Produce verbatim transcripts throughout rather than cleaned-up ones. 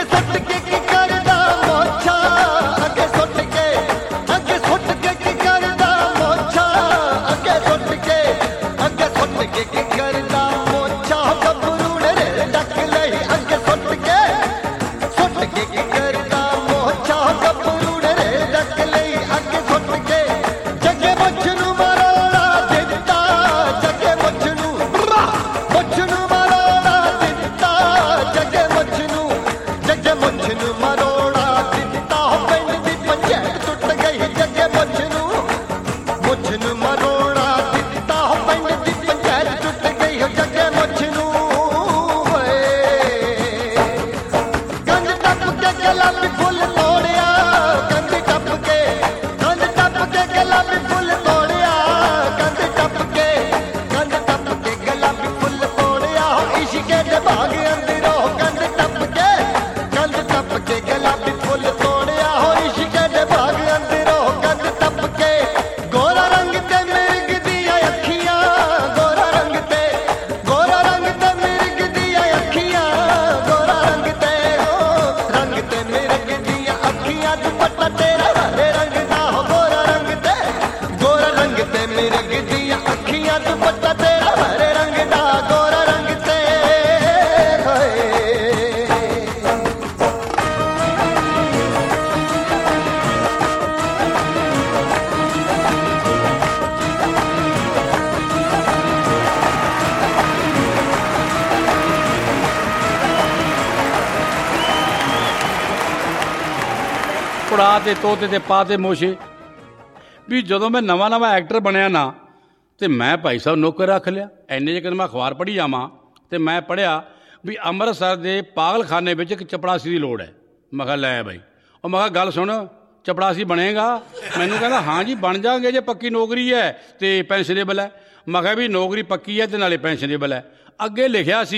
ਪੜਾ ਤੇ ਤੋਤੇ ਤੇ ਪਾ ਤੇ ਮੋਸ਼ੇ ਵੀ ਜਦੋਂ ਮੈਂ ਨਵਾਂ ਨਵਾਂ ਐਕਟਰ ਬਣਿਆ ਨਾ ਤੇ ਮੈਂ ਭਾਈ ਸਾਹਿਬ ਨੌਕਰ ਰੱਖ ਲਿਆ। ਇੰਨੇ ਜੇ ਕਦੇ ਮੈਂ ਅਖਬਾਰ ਪੜ੍ਹੀ ਜਾਵਾਂ ਤੇ ਮੈਂ ਪੜ੍ਹਿਆ ਵੀ ਅੰਮ੍ਰਿਤਸਰ ਦੇ ਪਾਗਲਖਾਨੇ ਵਿੱਚ ਇੱਕ ਚਪੜਾਸੀ ਦੀ ਲੋੜ ਹੈ। ਮੈਂ ਕਿਹਾ ਲੈ ਬਾਈ, ਉਹ ਮੈਂ ਕਿਹਾ ਗੱਲ ਸੁਣ, ਚਪੜਾਸੀ ਬਣੇਗਾ? ਮੈਨੂੰ ਕਹਿੰਦਾ ਹਾਂ ਜੀ ਬਣ ਜਾਗੇ ਜੇ ਪੱਕੀ ਨੌਕਰੀ ਹੈ ਤੇ ਪੈਨਸ਼ਨੇਬਲ ਹੈ। ਮੈਂ ਕਿਹਾ ਵੀ ਨੌਕਰੀ ਪੱਕੀ ਹੈ ਤੇ ਨਾਲੇ ਪੈਨਸ਼ਨੇਬਲ ਹੈ। ਅੱਗੇ ਲਿਖਿਆ ਸੀ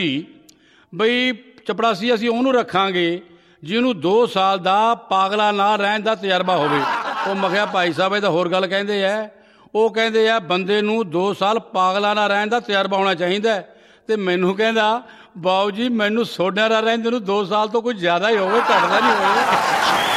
ਬਈ ਚਪੜਾਸੀ ਅਸੀਂ ਉਹਨੂੰ ਰੱਖਾਂਗੇ ਜਿਹਨੂੰ ਦੋ ਸਾਲ ਦਾ ਪਾਗਲਾ ਨਾਲ ਰਹਿਣ ਦਾ ਤਜਰਬਾ ਹੋਵੇ। ਉਹ ਮੈਂ ਕਿਹਾ ਭਾਈ ਸਾਹਿਬ ਇਹ ਤਾਂ ਹੋਰ ਗੱਲ ਕਹਿੰਦੇ ਹੈ। ਉਹ ਕਹਿੰਦੇ ਆ ਬੰਦੇ ਨੂੰ ਦੋ ਸਾਲ ਪਾਗਲਾ ਨਾਲ ਰਹਿਣ ਦਾ ਤਜਰਬਾ ਹੋਣਾ ਚਾਹੀਦਾ। ਤੇ ਮੈਨੂੰ ਕਹਿੰਦਾ ਬਾਊ ਜੀ ਮੈਨੂੰ ਸੋਡਿਆਂ ਨਾਲ ਰਹਿੰਦੇ ਨੂੰ ਦੋ ਸਾਲ ਤੋਂ ਕੁਝ ਜ਼ਿਆਦਾ ਹੀ ਹੋਵੇ, ਘੱਟਦਾ ਨਹੀਂ ਹੋਵੇ।